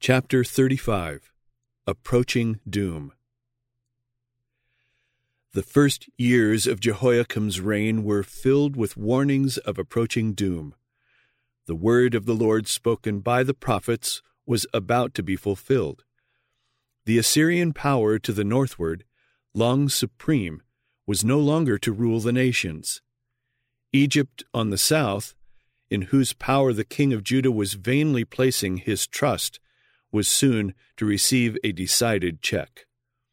Chapter 35. Approaching Doom. The first years of Jehoiakim's reign were filled with warnings of approaching doom. The word of the Lord spoken by the prophets was about to be fulfilled. The Assyrian power to the northward, long supreme, was no longer to rule the nations. Egypt on the south, in whose power the king of Judah was vainly placing his trust, was soon to receive a decided check.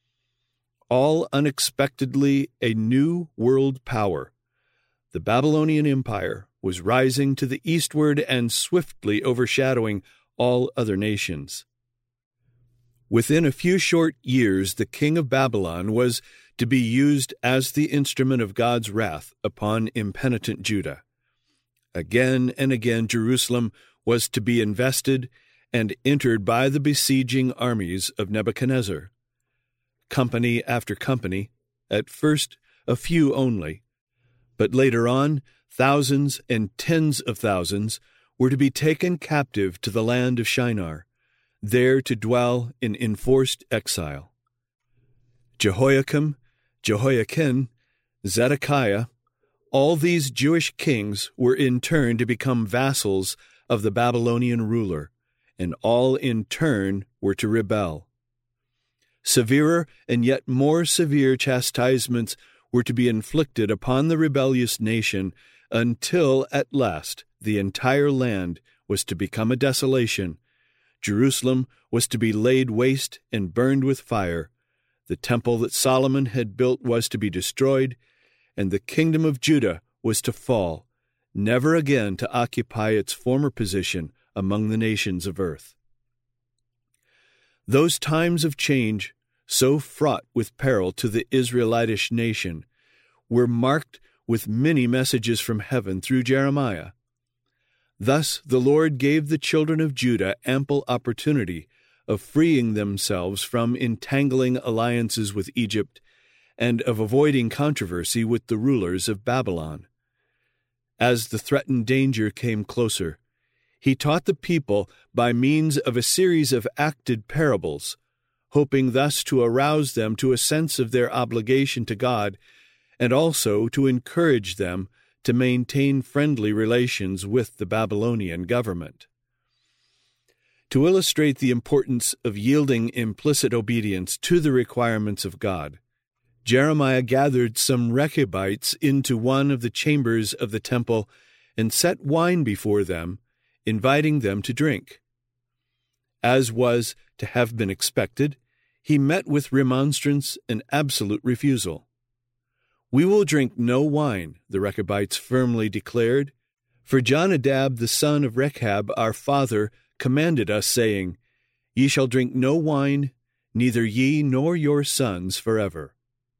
All unexpectedly, a new world power, the Babylonian Empire, was rising to the eastward and swiftly overshadowing all other nations. Within a few short years, the king of Babylon was to be used as the instrument of God's wrath upon impenitent Judah. Again and again, Jerusalem was to be invested and entered by the besieging armies of Nebuchadnezzar. Company after company, at first a few only, but later on thousands and tens of thousands were to be taken captive to the land of Shinar, there to dwell in enforced exile. Jehoiakim, Jehoiakim, Zedekiah, all these Jewish kings were in turn to become vassals of the Babylonian ruler, and all in turn were to rebel. Severer and yet more severe chastisements were to be inflicted upon the rebellious nation until at last the entire land was to become a desolation. Jerusalem was to be laid waste and burned with fire. The temple that Solomon had built was to be destroyed, and the kingdom of Judah was to fall, never again to occupy its former position among the nations of earth. Those times of change, so fraught with peril to the Israelitish nation, were marked with many messages from heaven through Jeremiah. Thus the Lord gave the children of Judah ample opportunity of freeing themselves from entangling alliances with Egypt and of avoiding controversy with the rulers of Babylon. As the threatened danger came closer, he taught the people by means of a series of acted parables, hoping thus to arouse them to a sense of their obligation to God and also to encourage them to maintain friendly relations with the Babylonian government. To illustrate the importance of yielding implicit obedience to the requirements of God, Jeremiah gathered some Rechabites into one of the chambers of the temple and set wine before them, inviting them to drink. As was to have been expected, he met with remonstrance and absolute refusal. "We will drink no wine," the Rechabites firmly declared, "for Jonadab the son of Rechab our father commanded us, saying, Ye shall drink no wine, neither ye nor your sons forever."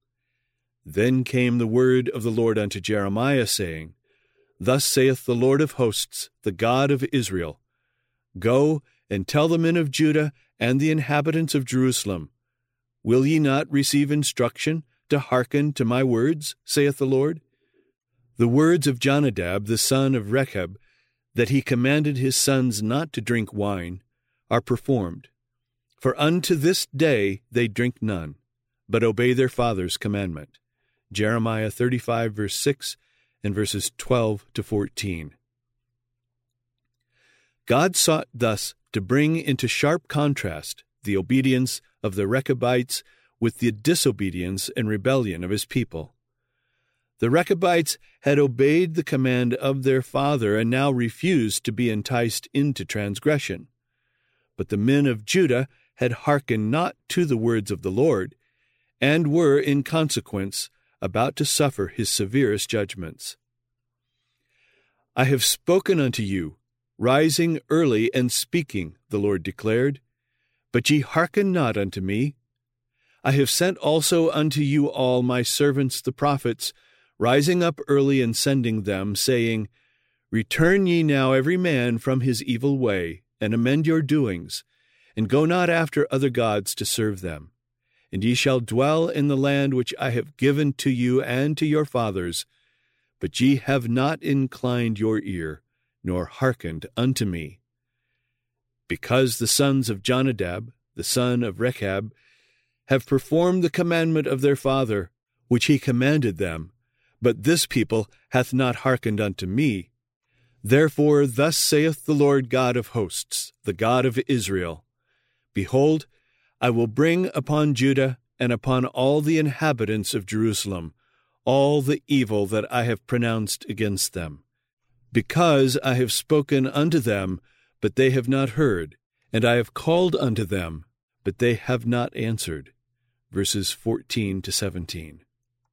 Then came the word of the Lord unto Jeremiah, saying, Thus saith the Lord of hosts, the God of Israel, Go and tell the men of Judah and the inhabitants of Jerusalem, Will ye not receive instruction to hearken to my words, saith the Lord? The words of Jonadab the son of Rechab, that he commanded his sons not to drink wine, are performed. For unto this day they drink none, but obey their father's commandment. Jeremiah 35, verse 6, and verses 12 to 14. God sought thus to bring into sharp contrast the obedience of the Rechabites with the disobedience and rebellion of his people. The Rechabites had obeyed the command of their father and now refused to be enticed into transgression. But the men of Judah had hearkened not to the words of the Lord, and were, in consequence, about to suffer his severest judgments. "I have spoken unto you, rising early and speaking," the Lord declared, "but ye hearken not unto me. I have sent also unto you all my servants the prophets, rising up early and sending them, saying, Return ye now every man from his evil way, and amend your doings, and go not after other gods to serve them. And ye shall dwell in the land which I have given to you and to your fathers, but ye have not inclined your ear, nor hearkened unto me. Because the sons of Jonadab, the son of Rechab, have performed the commandment of their father, which he commanded them, but this people hath not hearkened unto me. Therefore thus saith the Lord God of hosts, the God of Israel, Behold, I will bring upon Judah and upon all the inhabitants of Jerusalem all the evil that I have pronounced against them, because I have spoken unto them, but they have not heard, and I have called unto them, but they have not answered. Verses 14 to 17.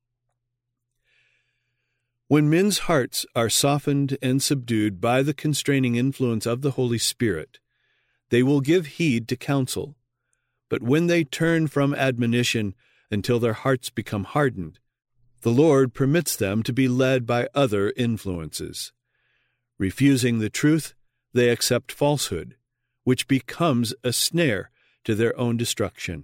When men's hearts are softened and subdued by the constraining influence of the Holy Spirit, they will give heed to counsel. But when they turn from admonition until their hearts become hardened, the Lord permits them to be led by other influences. Refusing the truth, they accept falsehood, which becomes a snare to their own destruction.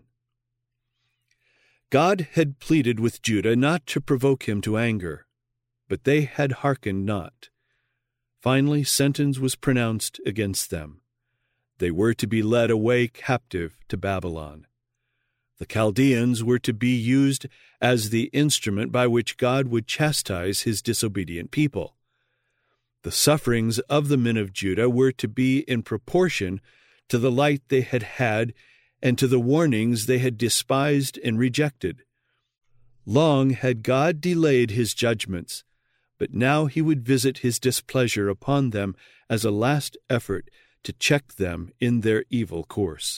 God had pleaded with Judah not to provoke him to anger, but they had hearkened not. Finally, sentence was pronounced against them. They were to be led away captive to Babylon. The Chaldeans were to be used as the instrument by which God would chastise his disobedient people. The sufferings of the men of Judah were to be in proportion to the light they had had and to the warnings they had despised and rejected. Long had God delayed his judgments, but now he would visit his displeasure upon them as a last effort to check them in their evil course.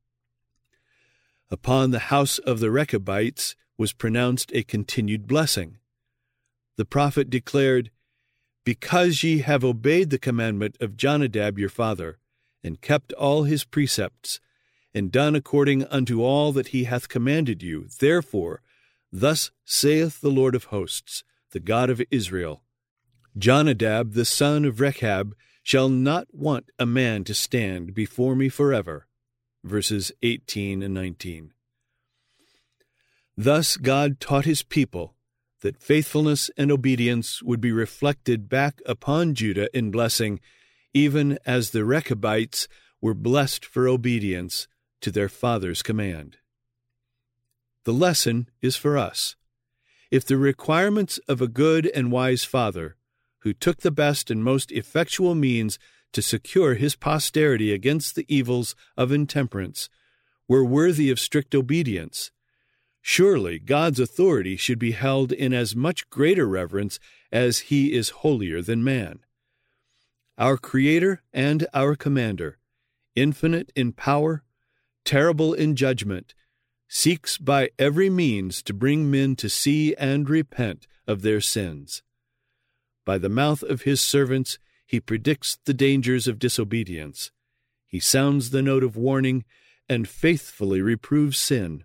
Upon the house of the Rechabites was pronounced a continued blessing. The prophet declared, Because ye have obeyed the commandment of Jonadab your father, and kept all his precepts, and done according unto all that he hath commanded you, therefore, thus saith the Lord of hosts, the God of Israel, Jonadab the son of Rechab shall not want a man to stand before me forever. Verses 18 and 19. Thus God taught his people that faithfulness and obedience would be reflected back upon Judah in blessing, even as the Rechabites were blessed for obedience to their father's command. The lesson is for us. If the requirements of a good and wise father, who took the best and most effectual means to secure his posterity against the evils of intemperance, were worthy of strict obedience, surely God's authority should be held in as much greater reverence as he is holier than man. Our Creator and our Commander, infinite in power, terrible in judgment, seeks by every means to bring men to see and repent of their sins. By the mouth of his servants he predicts the dangers of disobedience. He sounds the note of warning and faithfully reproves sin.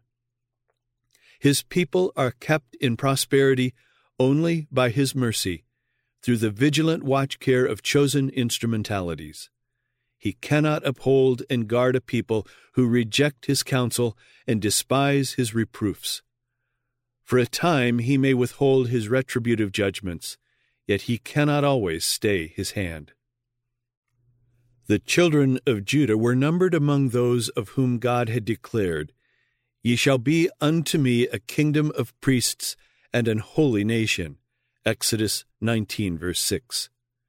His people are kept in prosperity only by his mercy, through the vigilant watch care of chosen instrumentalities. He cannot uphold and guard a people who reject his counsel and despise his reproofs. For a time he may withhold his retributive judgments, yet he cannot always stay his hand. The children of Judah were numbered among those of whom God had declared, Ye shall be unto me a kingdom of priests and an holy nation. Exodus 19, verse 6.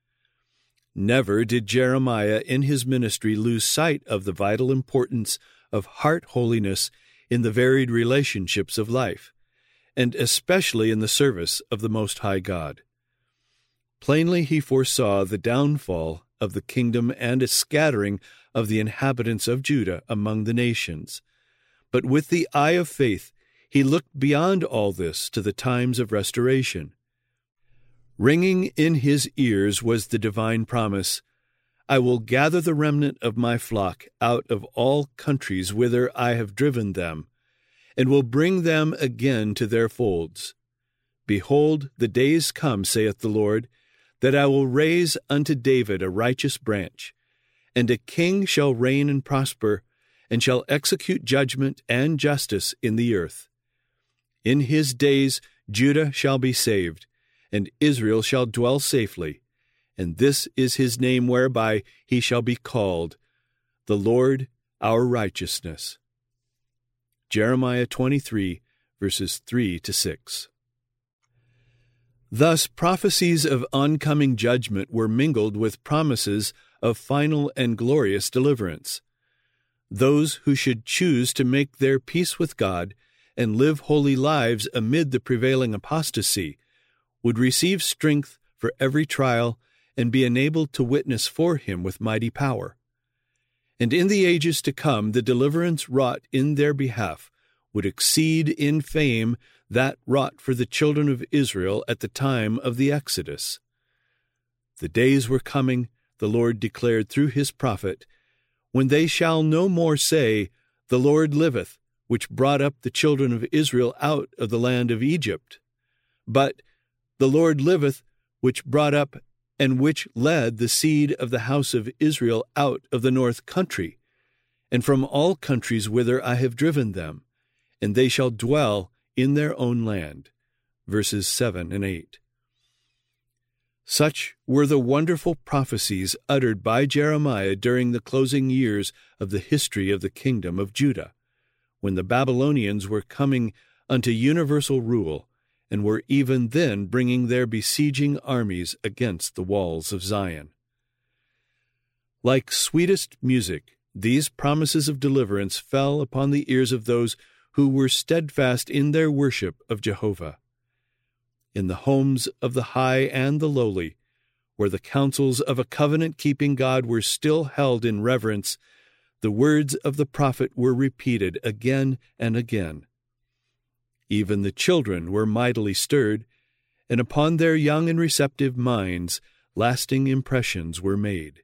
Never did Jeremiah in his ministry lose sight of the vital importance of heart holiness in the varied relationships of life, and especially in the service of the Most High God. Plainly he foresaw the downfall of the kingdom and a scattering of the inhabitants of Judah among the nations. But with the eye of faith he looked beyond all this to the times of restoration. Ringing in his ears was the divine promise, I will gather the remnant of my flock out of all countries whither I have driven them, and will bring them again to their folds. Behold, the days come, saith the Lord, that I will raise unto David a righteous branch, and a king shall reign and prosper, and shall execute judgment and justice in the earth. In his days Judah shall be saved, and Israel shall dwell safely, and this is his name whereby he shall be called, the Lord our righteousness. Jeremiah 23, verses 3-6. Thus, prophecies of oncoming judgment were mingled with promises of final and glorious deliverance. Those who should choose to make their peace with God and live holy lives amid the prevailing apostasy would receive strength for every trial and be enabled to witness for him with mighty power. And in the ages to come, the deliverance wrought in their behalf would exceed in fame that wrought for the children of Israel at the time of the Exodus. The days were coming, the Lord declared through his prophet, when they shall no more say, The Lord liveth, which brought up the children of Israel out of the land of Egypt. But, The Lord liveth, which brought up and which led the seed of the house of Israel out of the north country, and from all countries whither I have driven them, and they shall dwell in their own land. Verses 7 and 8. Such were the wonderful prophecies uttered by Jeremiah during the closing years of the history of the kingdom of Judah, when the Babylonians were coming unto universal rule, and were even then bringing their besieging armies against the walls of Zion. Like sweetest music, these promises of deliverance fell upon the ears of those who were steadfast in their worship of Jehovah. In the homes of the high and the lowly, where the counsels of a covenant-keeping God were still held in reverence, the words of the prophet were repeated again and again. Even the children were mightily stirred, and upon their young and receptive minds lasting impressions were made.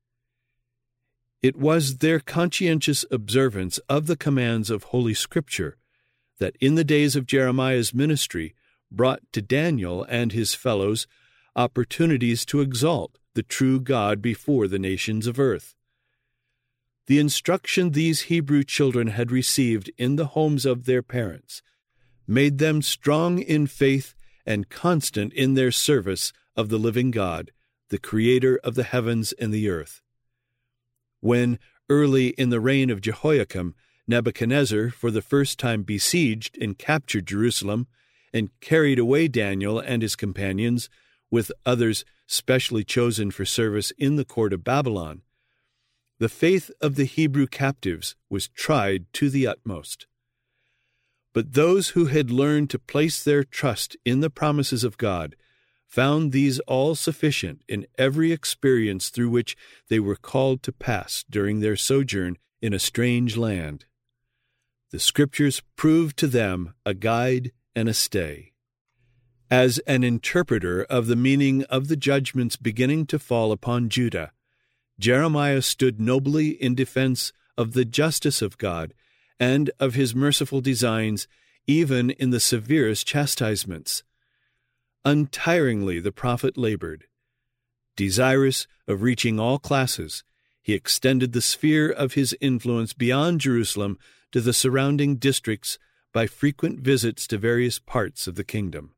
It was their conscientious observance of the commands of Holy Scripture that in the days of Jeremiah's ministry brought to Daniel and his fellows opportunities to exalt the true God before the nations of earth. The instruction these Hebrew children had received in the homes of their parents made them strong in faith and constant in their service of the living God, the Creator of the heavens and the earth. When, early in the reign of Jehoiakim, Nebuchadnezzar for the first time besieged and captured Jerusalem and carried away Daniel and his companions, with others specially chosen for service in the court of Babylon, the faith of the Hebrew captives was tried to the utmost. But those who had learned to place their trust in the promises of God found these all sufficient in every experience through which they were called to pass during their sojourn in a strange land. The Scriptures proved to them a guide and a stay. As an interpreter of the meaning of the judgments beginning to fall upon Judah, Jeremiah stood nobly in defense of the justice of God and of his merciful designs, even in the severest chastisements. Untiringly the prophet labored. Desirous of reaching all classes, he extended the sphere of his influence beyond Jerusalem to the surrounding districts by frequent visits to various parts of the kingdom.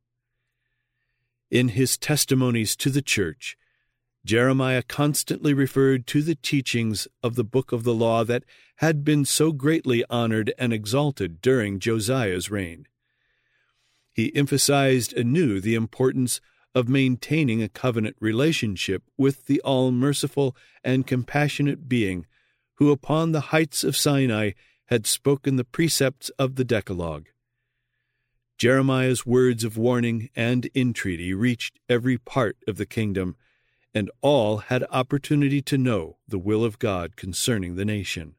In his testimonies to the church, Jeremiah constantly referred to the teachings of the book of the law that had been so greatly honored and exalted during Josiah's reign. He emphasized anew the importance of maintaining a covenant relationship with the all-merciful and compassionate being who upon the heights of Sinai had spoken the precepts of the Decalogue. Jeremiah's words of warning and entreaty reached every part of the kingdom, and all had opportunity to know the will of God concerning the nation.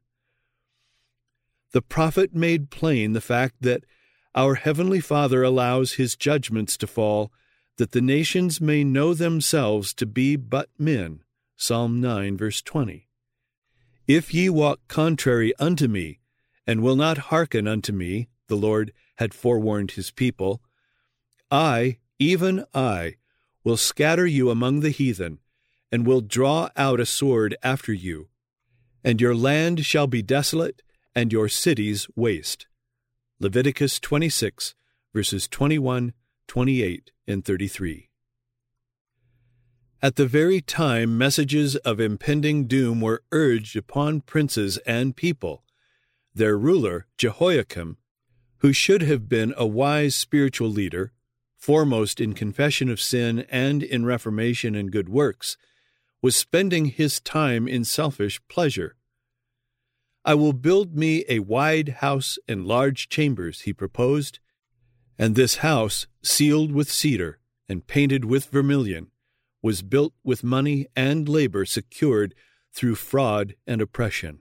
The prophet made plain the fact that our Heavenly Father allows His judgments to fall, that the nations may know themselves to be but men. Psalm 9, verse 20. If ye walk contrary unto me, and will not hearken unto me, the Lord had forewarned His people, I, even I, will scatter you among the heathen, and will draw out a sword after you, and your land shall be desolate, and your cities waste. Leviticus 26, verses 21, 28, and 33. At the very time messages of impending doom were urged upon princes and people, their ruler, Jehoiakim, who should have been a wise spiritual leader, foremost in confession of sin and in reformation and good works, was spending his time in selfish pleasure. "I will build me a wide house and large chambers," he proposed, "and this house, sealed with cedar and painted with vermilion, was built with money and labor secured through fraud and oppression."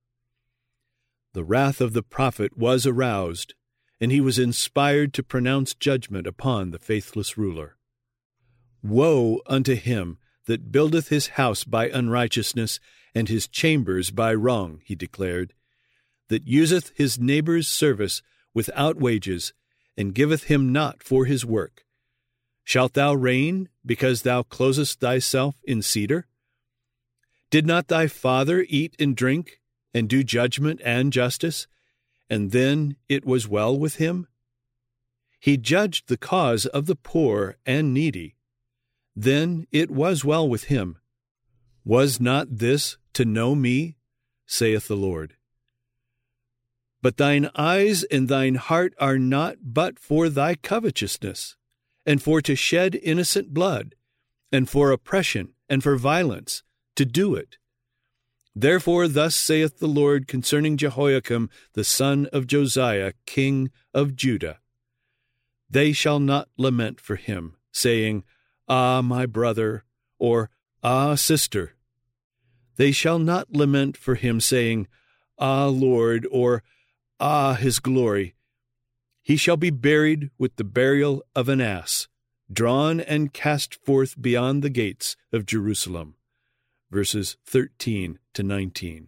The wrath of the prophet was aroused, and he was inspired to pronounce judgment upon the faithless ruler. "Woe unto him that buildeth his house by unrighteousness, and his chambers by wrong," he declared, "that useth his neighbor's service without wages, and giveth him not for his work. Shalt thou reign, because thou closest thyself in cedar? Did not thy father eat and drink, and do judgment and justice, and then it was well with him? He judged the cause of the poor and needy. Then it was well with him. Was not this to know me, saith the Lord? But thine eyes and thine heart are not but for thy covetousness, and for to shed innocent blood, and for oppression, and for violence, to do it. Therefore thus saith the Lord concerning Jehoiakim the son of Josiah, king of Judah, They shall not lament for him, saying, Ah, my brother, or Ah, sister. They shall not lament for him, saying, Ah, Lord, or Ah, his glory. He shall be buried with the burial of an ass, drawn and cast forth beyond the gates of Jerusalem. Verses 13 to 19.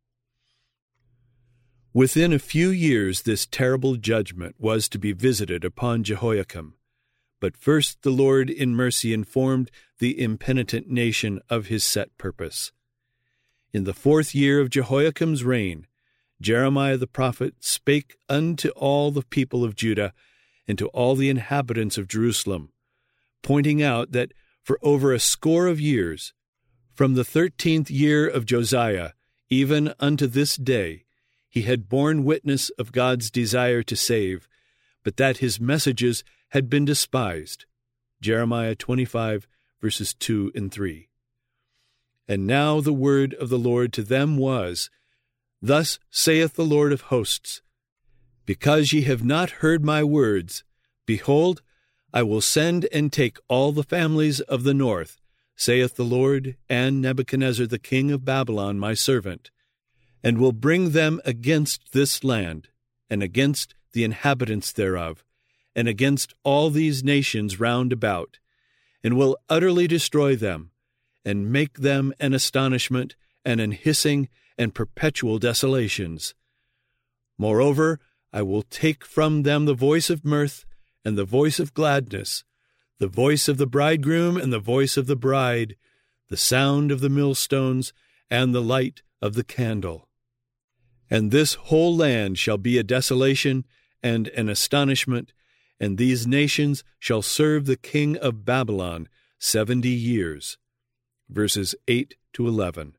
Within a few years this terrible judgment was to be visited upon Jehoiakim. But first the Lord in mercy informed the impenitent nation of his set purpose. In the 4th year of Jehoiakim's reign, Jeremiah the prophet spake unto all the people of Judah and to all the inhabitants of Jerusalem, pointing out that for over a score of years, from the 13th year of Josiah, even unto this day, he had borne witness of God's desire to save, but that his messages had been despised. Jeremiah 25, verses 2 and 3. And now the word of the Lord to them was, Thus saith the Lord of hosts, Because ye have not heard my words, behold, I will send and take all the families of the north, saith the Lord, and Nebuchadnezzar the king of Babylon my servant, and will bring them against this land, and against the inhabitants thereof, and against all these nations round about, and will utterly destroy them, and make them an astonishment, and an hissing, and perpetual desolations. Moreover, I will take from them the voice of mirth, and the voice of gladness, the voice of the bridegroom and the voice of the bride, the sound of the millstones, and the light of the candle. And this whole land shall be a desolation and an astonishment, and these nations shall serve the king of Babylon 70 years. Verses 8 to 11.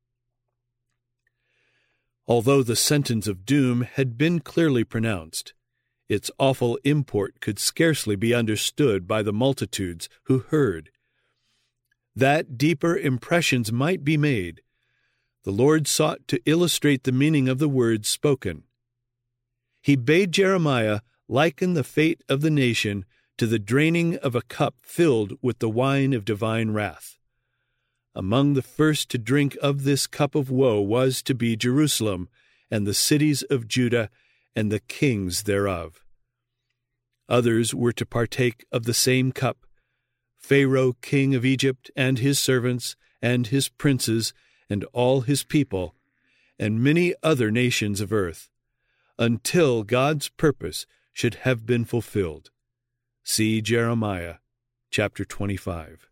Although the sentence of doom had been clearly pronounced, its awful import could scarcely be understood by the multitudes who heard. That deeper impressions might be made, the Lord sought to illustrate the meaning of the words spoken. He bade Jeremiah liken the fate of the nation to the draining of a cup filled with the wine of divine wrath. Among the first to drink of this cup of woe was to be Jerusalem and the cities of Judah and the kings thereof. Others were to partake of the same cup, Pharaoh king of Egypt and his servants and his princes and all his people, and many other nations of earth, until God's purpose should have been fulfilled. See Jeremiah chapter 25.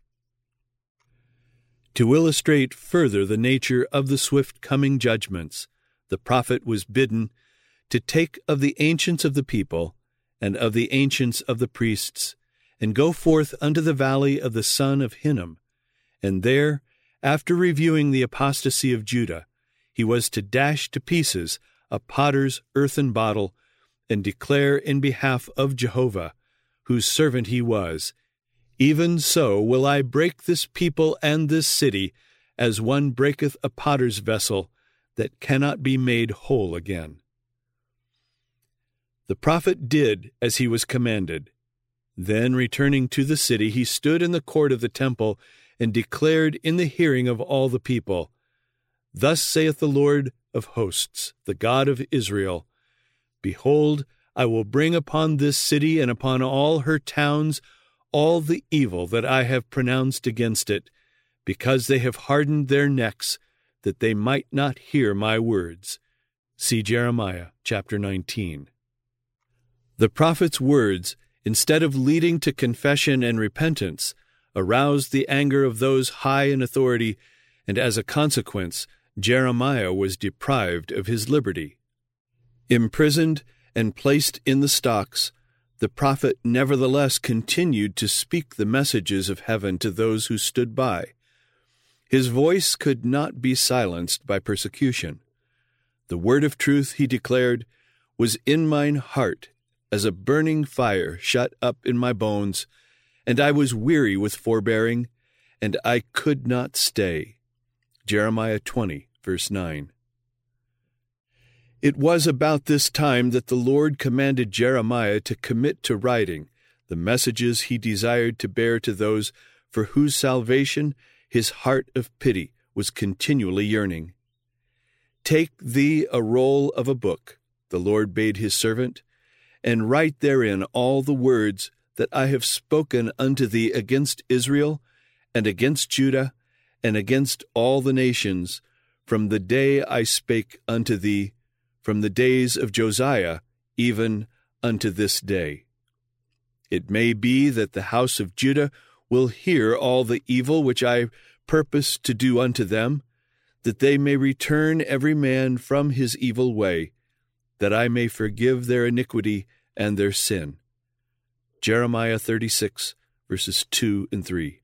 To illustrate further the nature of the swift coming judgments, the prophet was bidden to take of the ancients of the people and of the ancients of the priests, and go forth unto the valley of the son of Hinnom, And there, after reviewing the apostasy of Judah, he was to dash to pieces a potter's earthen bottle and declare in behalf of Jehovah, whose servant he was, "Even so will I break this people and this city, as one breaketh a potter's vessel that cannot be made whole again." The prophet did as he was commanded. Then, returning to the city, he stood in the court of the temple and declared in the hearing of all the people, "Thus saith the Lord of hosts, the God of Israel, Behold, I will bring upon this city and upon all her towns all the evil that I have pronounced against it, because they have hardened their necks, that they might not hear my words." See Jeremiah chapter 19. The prophet's words, instead of leading to confession and repentance, aroused the anger of those high in authority, and as a consequence, Jeremiah was deprived of his liberty. Imprisoned and placed in the stocks, the prophet nevertheless continued to speak the messages of heaven to those who stood by. His voice could not be silenced by persecution. The word of truth, he declared, was in mine heart as a burning fire shut up in my bones, and I was weary with forbearing, and I could not stay. Jeremiah 20, verse 9. It was about this time that the Lord commanded Jeremiah to commit to writing the messages he desired to bear to those for whose salvation his heart of pity was continually yearning. "Take thee a roll of a book," the Lord bade his servant, "and write therein all the words that I have spoken unto thee against Israel, and against Judah, and against all the nations, from the day I spake unto thee, from the days of Josiah, even unto this day. It may be that the house of Judah will hear all the evil which I purpose to do unto them, that they may return every man from his evil way, that I may forgive their iniquity and their sin." Jeremiah 36, verses 2 and 3.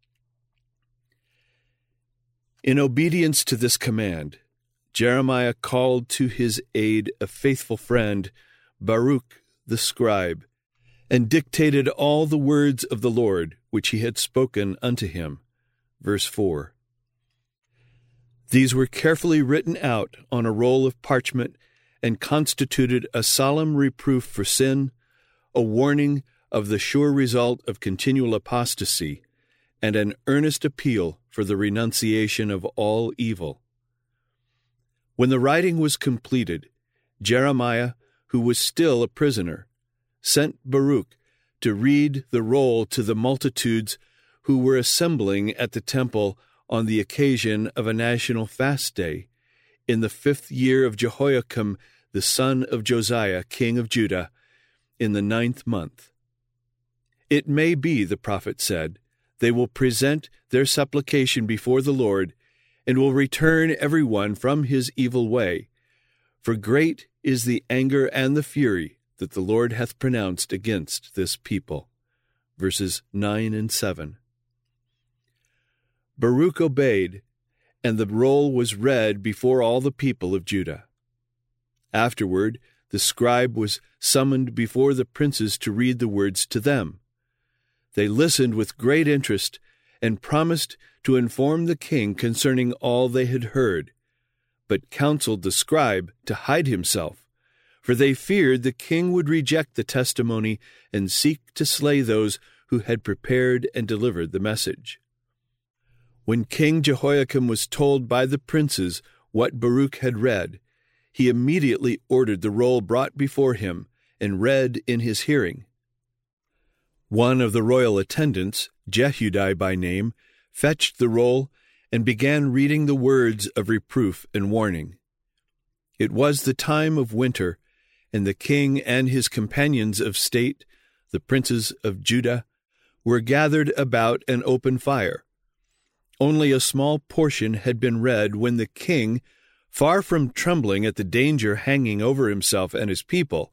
In obedience to this command, Jeremiah called to his aid a faithful friend, Baruch the scribe, and dictated all the words of the Lord which he had spoken unto him. Verse 4. These were carefully written out on a roll of parchment and constituted a solemn reproof for sin, a warning of the sure result of continual apostasy, and an earnest appeal for the renunciation of all evil. When the writing was completed, Jeremiah, who was still a prisoner, sent Baruch to read the roll to the multitudes who were assembling at the temple on the occasion of a national fast day, in the 5th year of Jehoiakim, the son of Josiah, king of Judah, in the 9th month. It may be, the prophet said, they will present their supplication before the Lord, and will return every one from his evil way. For great is the anger and the fury that the Lord hath pronounced against this people. Verses 9 and 7. Baruch obeyed, and the roll was read before all the people of Judah. Afterward, the scribe was summoned before the princes to read the words to them. They listened with great interest and promised to inform the king concerning all they had heard, but counseled the scribe to hide himself, for they feared the king would reject the testimony and seek to slay those who had prepared and delivered the message. When King Jehoiakim was told by the princes what Baruch had read, he immediately ordered the roll brought before him and read in his hearing. One of the royal attendants, Jehudi by name, fetched the roll and began reading the words of reproof and warning. It was the time of winter, and the king and his companions of state, the princes of Judah, were gathered about an open fire. Only a small portion had been read when the king, far from trembling at the danger hanging over himself and his people,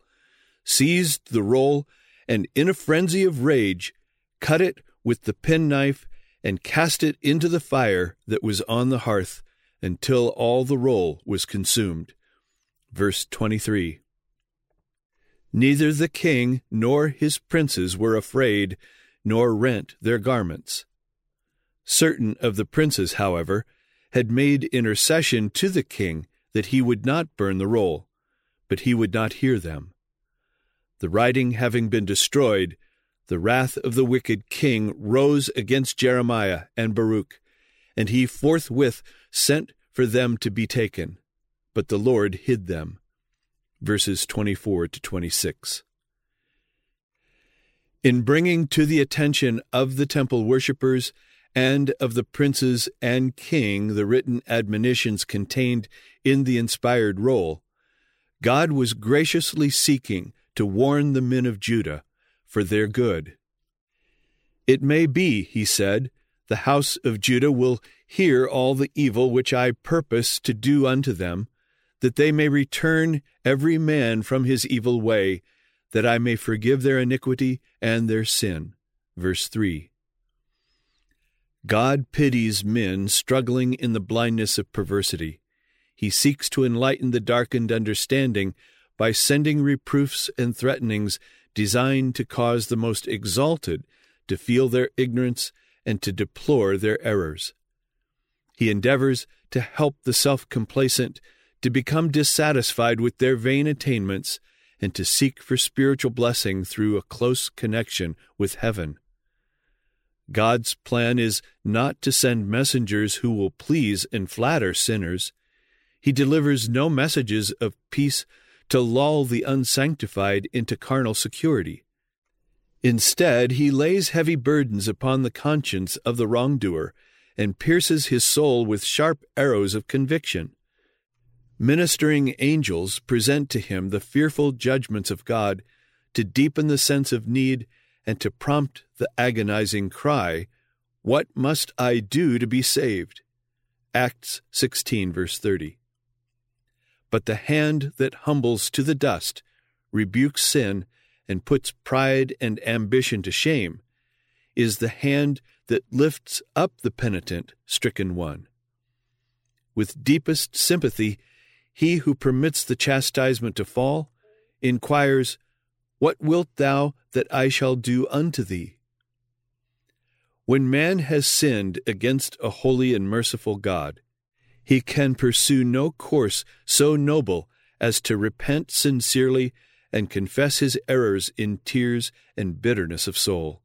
seized the roll and, in a frenzy of rage, cut it with the penknife and cast it into the fire that was on the hearth until all the roll was consumed. Verse 23. Neither the king nor his princes were afraid, nor rent their garments. Certain of the princes, however, had made intercession to the king that he would not burn the roll, but he would not hear them. The writing having been destroyed, the wrath of the wicked king rose against Jeremiah and Baruch, and he forthwith sent for them to be taken, but the Lord hid them. Verses 24 to 26. In bringing to the attention of the temple worshippers and of the princes and king the written admonitions contained in the inspired roll, God was graciously seeking to warn the men of Judah for their good. It may be, he said, the house of Judah will hear all the evil which I purpose to do unto them, that they may return every man from his evil way, that I may forgive their iniquity and their sin. Verse 3. God pities men struggling in the blindness of perversity. He seeks to enlighten the darkened understanding by sending reproofs and threatenings designed to cause the most exalted to feel their ignorance and to deplore their errors. He endeavors to help the self-complacent to become dissatisfied with their vain attainments and to seek for spiritual blessing through a close connection with heaven. God's plan is not to send messengers who will please and flatter sinners. He delivers no messages of peace to lull the unsanctified into carnal security. Instead, he lays heavy burdens upon the conscience of the wrongdoer and pierces his soul with sharp arrows of conviction. Ministering angels present to him the fearful judgments of God to deepen the sense of need and to prompt the agonizing cry, "What must I do to be saved?" Acts 16, verse 30. But the hand that humbles to the dust, rebukes sin, and puts pride and ambition to shame, is the hand that lifts up the penitent, stricken one. With deepest sympathy, he who permits the chastisement to fall inquires, "What wilt thou that I shall do unto thee?" When man has sinned against a holy and merciful God, he can pursue no course so noble as to repent sincerely and confess his errors in tears and bitterness of soul.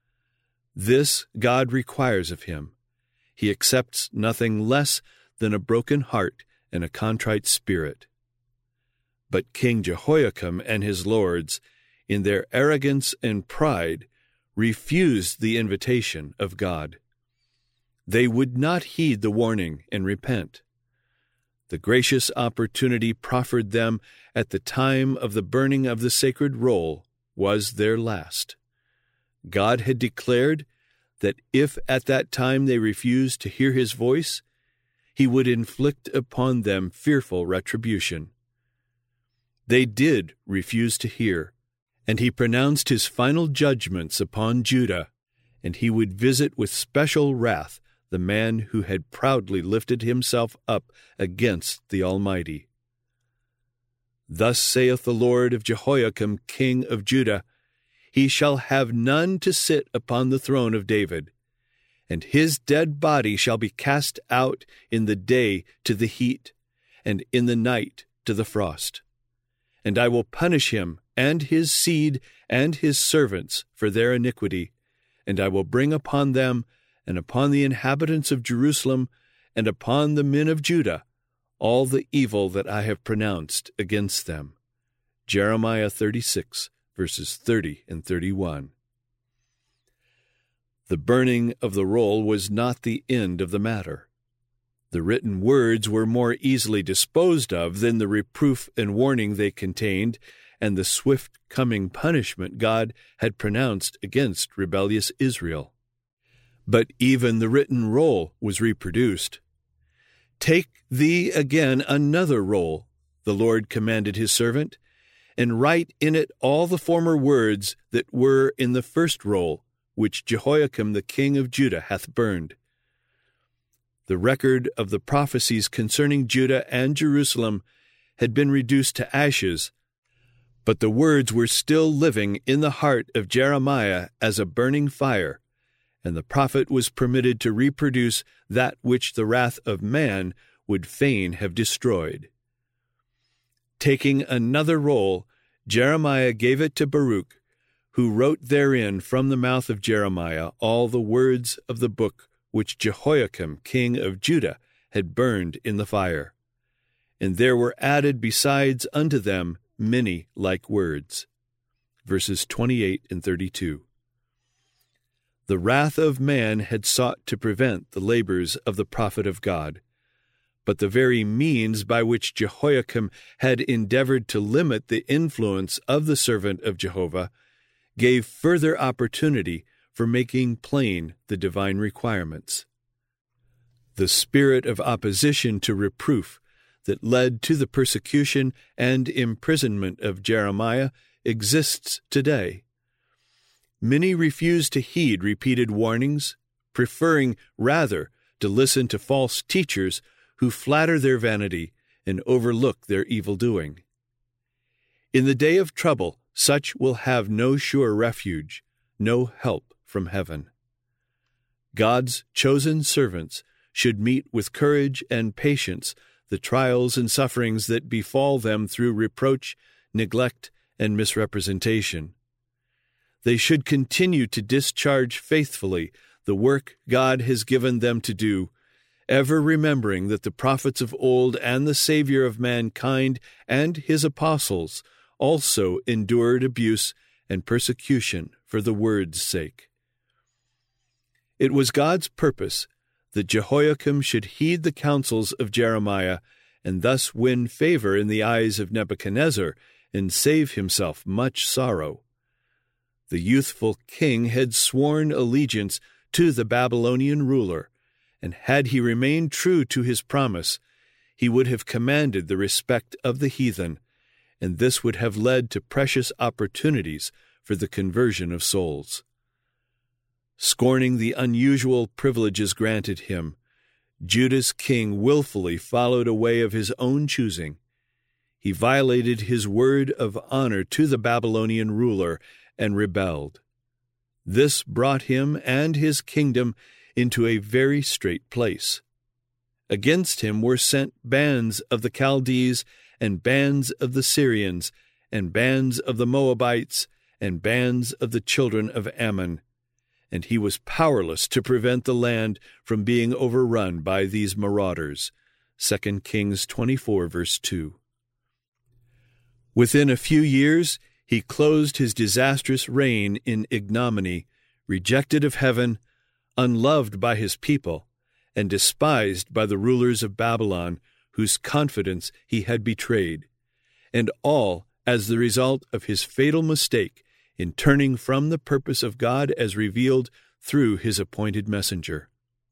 This God requires of him. He accepts nothing less than a broken heart and a contrite spirit. But King Jehoiakim and his lords, in their arrogance and pride, refused the invitation of God. They would not heed the warning and repent. The gracious opportunity proffered them at the time of the burning of the sacred roll was their last. God had declared that if at that time they refused to hear his voice, he would inflict upon them fearful retribution. They did refuse to hear, and he pronounced his final judgments upon Judah, and he would visit with special wrath the man who had proudly lifted himself up against the Almighty. Thus saith the Lord of Jehoiakim, king of Judah, He shall have none to sit upon the throne of David, and his dead body shall be cast out in the day to the heat, and in the night to the frost. And I will punish him and his seed and his servants for their iniquity, and I will bring upon them and upon the inhabitants of Jerusalem and upon the men of Judah all the evil that I have pronounced against them. Jeremiah 36, verses 30 and 31. The burning of the roll was not the end of the matter. The written words were more easily disposed of than the reproof and warning they contained and the swift coming punishment God had pronounced against rebellious Israel. But even the written roll was reproduced. "Take thee again another roll," the Lord commanded his servant, "and write in it all the former words that were in the first roll, which Jehoiakim the king of Judah hath burned. The record of the prophecies concerning Judah and Jerusalem had been reduced to ashes, but the words were still living in the heart of Jeremiah as a burning fire, and the prophet was permitted to reproduce that which the wrath of man would fain have destroyed. Taking another roll, Jeremiah gave it to Baruch, who wrote therein from the mouth of Jeremiah all the words of the book which Jehoiakim king of Judah had burned in the fire. And there were added besides unto them many like words. Verses 28 and 32. The wrath of man had sought to prevent the labors of the prophet of God, but the very means by which Jehoiakim had endeavored to limit the influence of the servant of Jehovah gave further opportunity for making plain the divine requirements. The spirit of opposition to reproof that led to the persecution and imprisonment of Jeremiah exists today. Many refuse to heed repeated warnings, preferring rather to listen to false teachers who flatter their vanity and overlook their evil doing. In the day of trouble, such will have no sure refuge, no help from heaven. God's chosen servants should meet with courage and patience the trials and sufferings that befall them through reproach, neglect, and misrepresentation. They should continue to discharge faithfully the work God has given them to do, ever remembering that the prophets of old and the Savior of mankind and his apostles also endured abuse and persecution for the word's sake. It was God's purpose that Jehoiakim should heed the counsels of Jeremiah and thus win favor in the eyes of Nebuchadnezzar and save himself much sorrow. The youthful king had sworn allegiance to the Babylonian ruler, and had he remained true to his promise, he would have commanded the respect of the heathen, and this would have led to precious opportunities for the conversion of souls. Scorning the unusual privileges granted him, Judah's king willfully followed a way of his own choosing. He violated his word of honor to the Babylonian ruler and rebelled. This brought him and his kingdom into a very strait place. Against him were sent bands of the Chaldees and bands of the Syrians and bands of the Moabites and bands of the children of Ammon, and he was powerless to prevent the land from being overrun by these marauders. 2 Kings 24, verse 2. Within a few years, he closed his disastrous reign in ignominy, rejected of heaven, unloved by his people, and despised by the rulers of Babylon, whose confidence he had betrayed, and all as the result of his fatal mistake in turning from the purpose of God as revealed through his appointed messenger.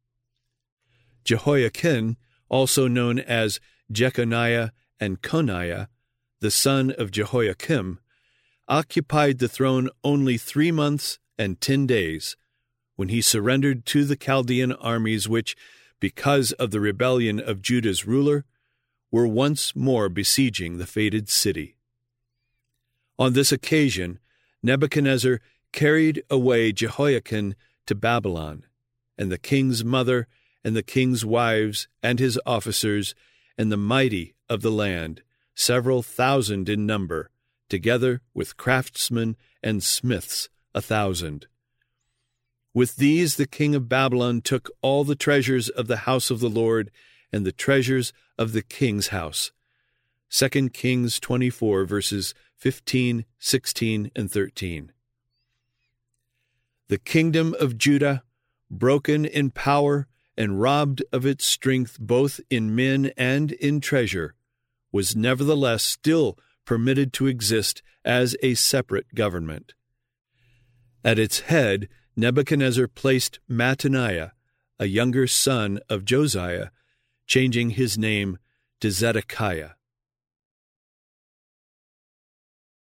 Jehoiakim, also known as Jeconiah and Coniah, the son of Jehoiakim, occupied the throne only 3 months and 10 days, when he surrendered to the Chaldean armies which, because of the rebellion of Judah's ruler, were once more besieging the fated city. On this occasion, Nebuchadnezzar carried away Jehoiakim to Babylon, and the king's mother, and the king's wives, and his officers, and the mighty of the land, several thousand in number, together with craftsmen and smiths 1,000. With these the king of Babylon took all the treasures of the house of the Lord and the treasures of the king's house. 2 Kings 24, verses 15, 16, and 13. The kingdom of Judah, broken in power and robbed of its strength both in men and in treasure, was nevertheless still permitted to exist as a separate government. At its head, Nebuchadnezzar placed Mattaniah, a younger son of Josiah, changing his name to Zedekiah.